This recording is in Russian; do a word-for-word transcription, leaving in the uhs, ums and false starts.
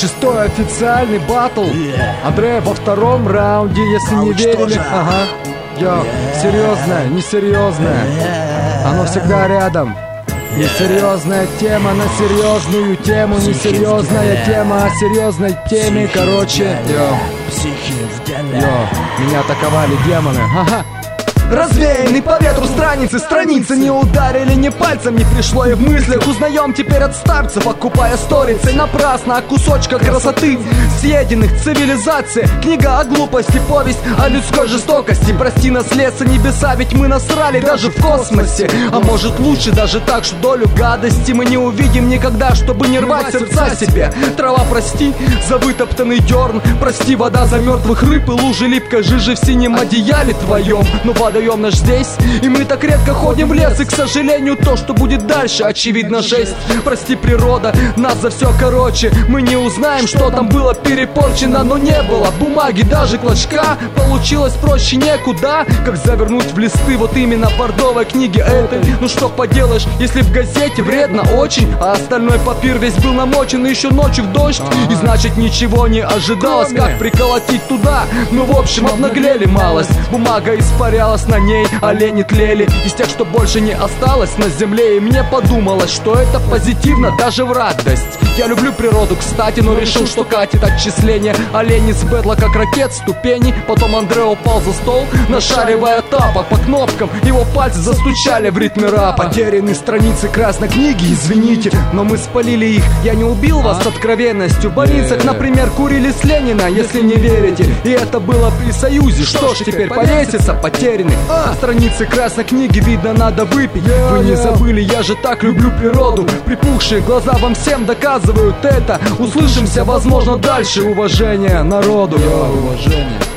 Шестой официальный батл. Андре во втором раунде, если не верили. Ага. Йо, серьезное, несерьезное. Оно всегда рядом. Несерьезная тема на серьезную тему. Несерьезная тема о серьезной теме. Короче, йо, йо, меня атаковали демоны. Ага. Развеянный по ветру страницы, страницы не ударили ни пальцем, не пришло и в мыслях. Узнаем теперь от старцев, окупая сторицей напрасно о кусочках красоты, съеденных цивилизации. Книга о глупости, повесть о людской жестокости. Прости нас, леса, небеса, ведь мы насрали даже в космосе. А может лучше даже так, что долю гадости мы не увидим никогда, чтобы не рвать сердца себе. Трава, прости за вытоптанный дерн, прости, вода за мертвых рыб и лужи липкой жижи в синем одеяле твоем. Но водоем наш здесь, и мы так редко ходим в лес. И, к сожалению, то, что будет дальше, очевидно, жесть. Прости, природа, нас за все короче. Мы не узнаем, что там было перепорчено, но не было бумаги, даже клочка. Получилось проще некуда, как завернуть в листы вот именно бордовой книги этой. Ну что поделаешь, если в газете вредно очень, а остальной папир весь был намочен, и еще ночью в дождь. И значит ничего не ожидалось, как приколотить туда. Ну в общем обнаглели малость, бумага испарялась, на ней олени тлели из тех, что больше не осталось на земле. И мне подумалось, что это позитивно даже в радость. Я люблю природу, кстати, но решил, что катит отчисление оленей с бэтла, как ракет, ступени. Потом Андре упал за стол, нашаривая тапок по кнопкам. Его пальцы застучали в ритме рэпа. Потеряны страницы красной книги, извините, но мы спалили их. Я не убил вас с откровенностью. В больницах, например, курили с Ленина, если не верите. И это было при Союзе. Что ж, теперь повеситься, потеряны а. Страницы красной книги, видно, надо выпить. Вы не забыли, я же так люблю природу. Припухшие глаза вам всем доказывают это. Услышимся, возможно, дальше. Уважение народу. Уважение.